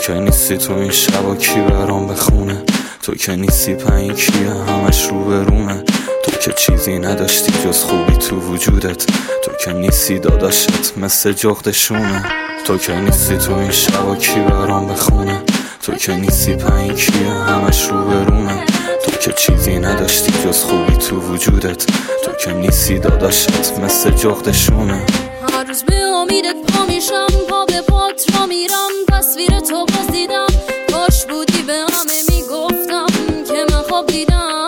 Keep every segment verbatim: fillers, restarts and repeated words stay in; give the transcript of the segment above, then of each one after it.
که نیستی تو این شبا کی برام بخونه، تو که نیستی پایین کیه همش رو به رومه، تو که چیزی نداشتی جز خوبی تو وجودت، تو که نیستی داداشت مثل جغدشونه، تو که نیستی تو این شبا کی برام بخونه، تو که نیستی پایین کیه همش رو به رومه، تو که چیزی نداشتی جز خوبی تو وجودت، تو که نیستی داداشت مثل جغدشونه. هر روز به امیدت پا میشم، پا به پات را میرم، تصویر تو باز دیدم، کاش بودی به همه میگفتم که من خواب دیدم.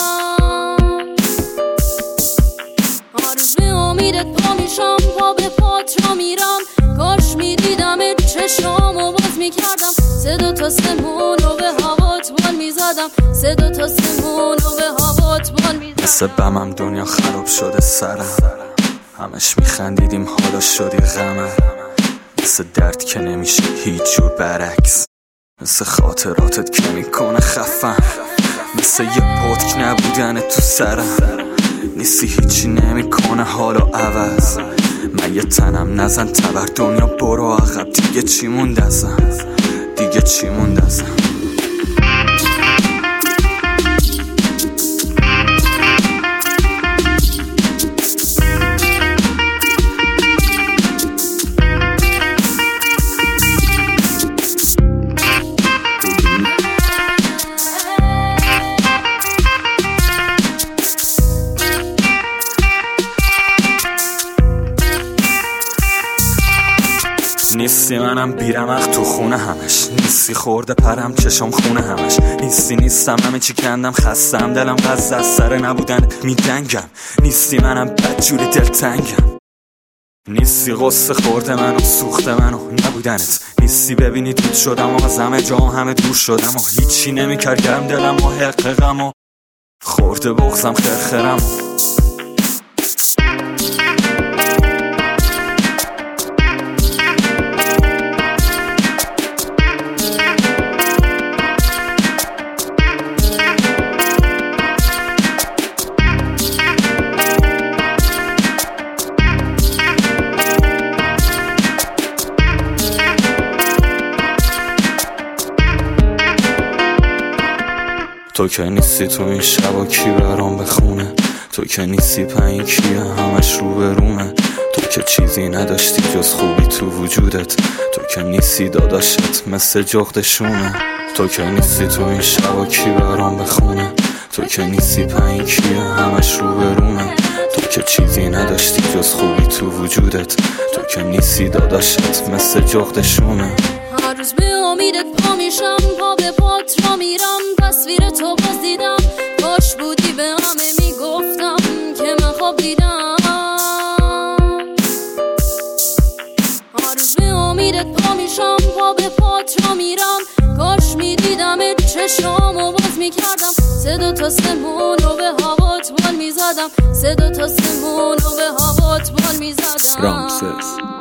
هر روز به امیدت پا میشم، پا به پات را میرم، کاش میدیدم چشمامو باز میکردم، صدا تا سمونو به هوات بال میزدم، صدا تا سمونو به هوات بال میزدم. مثل بمم دنیا خراب شده سرم، همش میخندیدیم حالا شدی غمه، مثل درد که نمیشه هیچ جور برعکس، مثل خاطراتت که میکنه خفم، مثل یه پتک نبودن تو سرم، نیستی هیچی نمیکنه حالا عوض، من یه تنم نزن تبر دنیا برو عقب، دیگه چی مونده ازم، دیگه چی مونده ازم. نیستی منم بیرمق تو خونه همش، نیستی خورده پرم چشم خونه همش، نیستی نیستم همه چی کندم خستم دلم قصد از سر نبودن میدنگم، نیستی منم بدجوری دلتنگم، نیستی غصه خورده منو سوخته منو نبودنت، نیستی ببینی دود شدم و از همه جا همه دور شدم و هیچی نمیکرد گرم دلم و حققم و خورده بغزم خرخرم و تو که نیستی تو این شبا کی برام بخونه، تو که نیستی پایین کیه همش رو به رومه، تو که چیزی نداشتی جز خوبی تو وجودت، تو که نیستی داداشت مثل جغدشونه، تو که نیستی تو این شبا کی برام بخونه، تو که نیستی پایین کیه همش رو به رومه، تو که چیزی نداشتی جز خوبی تو وجودت، تو که نیستی داداشت مثل جغدشونه. هر روز به امیدت پا میشم، پا به پات را میرم، تصویر تو باز دیدم، کاش بودی به همه میگفتم که من خواب دیدم. هر روز به امیدت پا میشم، پا به پات را میرم، کاش میدیدم چشمامو باز میکردم، صدا تا سمونو به هوات بال میزدم، صدا تا سمونو به هوات بال میزدم. رامسس